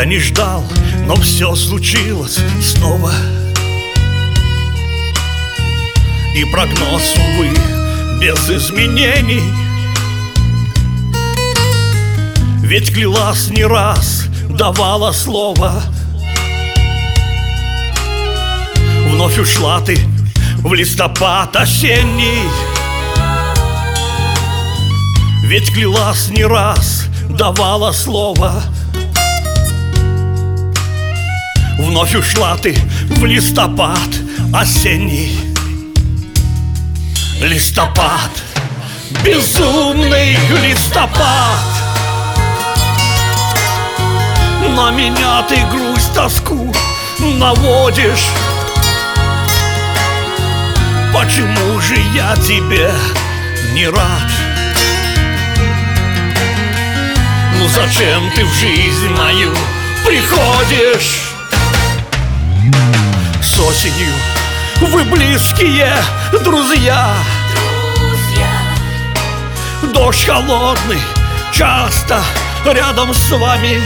не ждал, но все случилось снова. И прогноз, увы, без изменений. Ведь клялась не раз, давала слово. Вновь ушла ты в листопад осенний. Ведь клялась не раз, давала слово. Вновь ушла ты в листопад осенний. Листопад, безумный листопад. На меня ты грусть, тоску наводишь. Почему же я тебе не рад? Ну зачем ты в жизнь мою приходишь? С осенью вы близкие друзья. Дождь холодный часто рядом с вами.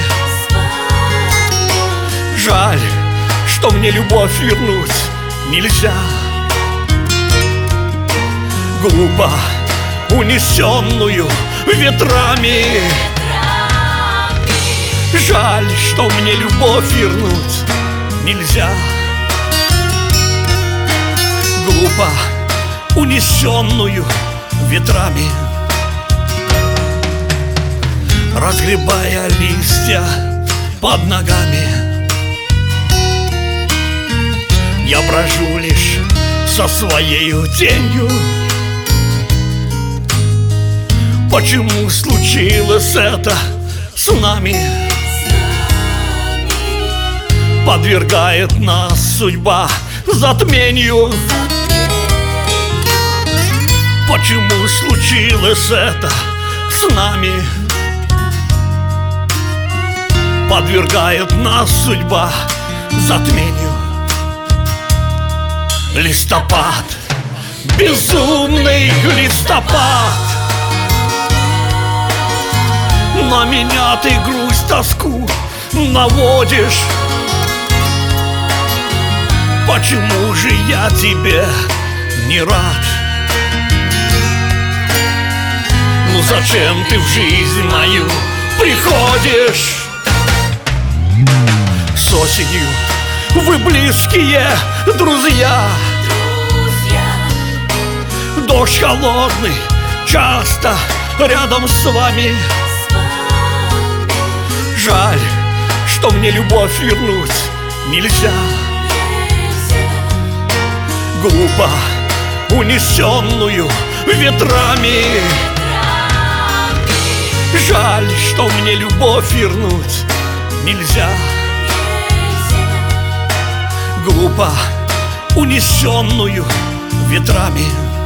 Жаль, что мне любовь вернуть нельзя. Глупо унесенную ветрами. Жаль, что мне любовь вернуть нельзя. Глупо унесенную ветрами. Разгребая листья под ногами, я брожу лишь со своею тенью. Почему случилось это с нами? Подвергает нас судьба затмению. Почему случилось это с нами? Подвергает нас судьба затмению. Листопад, безумный листопад. На меня ты грусть, тоску наводишь. Почему же я тебе не рад? Ну зачем ты в жизнь мою приходишь? С осенью вы близкие друзья. Дождь холодный часто рядом с вами. Жаль, что мне любовь вернуть нельзя. Глупо унесенную ветрами. Жаль, что мне любовь вернуть нельзя. Глупо унесенную ветрами.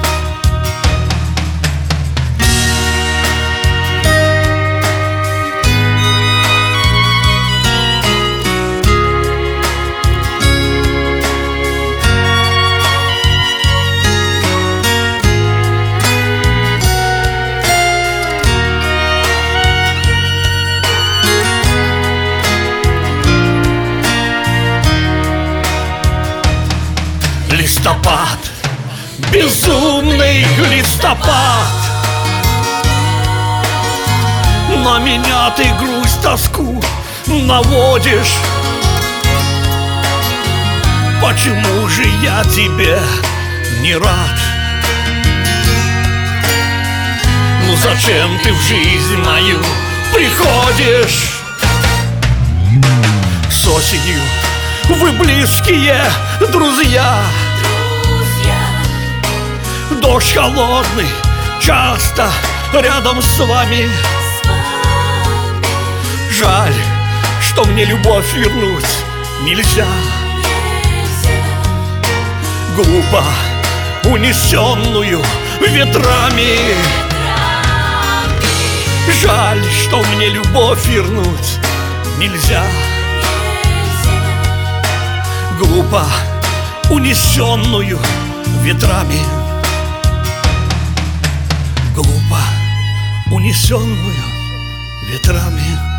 Листопад, безумный листопад. На меня ты грусть, тоску наводишь. Почему же я тебе не рад? Ну зачем ты в жизнь мою приходишь? С осенью вы близкие друзья. Дождь холодный часто рядом с вами. Жаль, что мне любовь вернуть нельзя. Глупо унесенную ветрами. Жаль, что мне любовь вернуть нельзя. Глупо унесенную ветрами. Глупо унесенную ветрами.